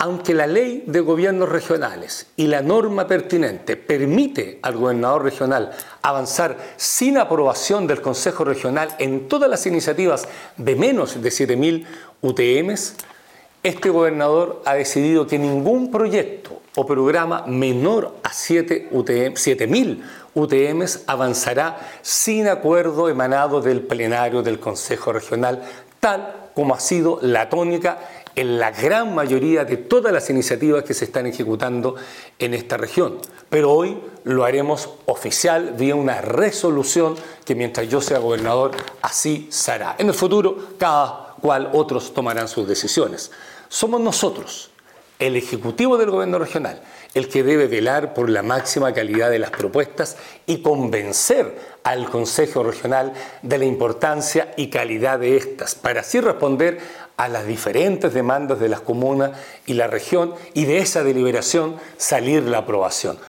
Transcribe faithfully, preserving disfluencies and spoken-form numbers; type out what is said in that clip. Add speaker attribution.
Speaker 1: Aunque la ley de gobiernos regionales y la norma pertinente permite al gobernador regional avanzar sin aprobación del Consejo Regional en todas las iniciativas de menos de siete mil U T Ms, este gobernador ha decidido que ningún proyecto o programa menor a siete mil U T Ms avanzará sin acuerdo emanado del plenario del Consejo Regional, tal como ha sido la tónica en la gran mayoría de todas las iniciativas que se están ejecutando en esta región. Pero hoy lo haremos oficial vía una resolución que mientras yo sea gobernador así será. En el futuro cada cual otros tomarán sus decisiones. Somos nosotros, el Ejecutivo del Gobierno Regional, el que debe velar por la máxima calidad de las propuestas y convencer al Consejo Regional de la importancia y calidad de estas, para así responder a las diferentes demandas de las comunas y la región y de esa deliberación salir la aprobación.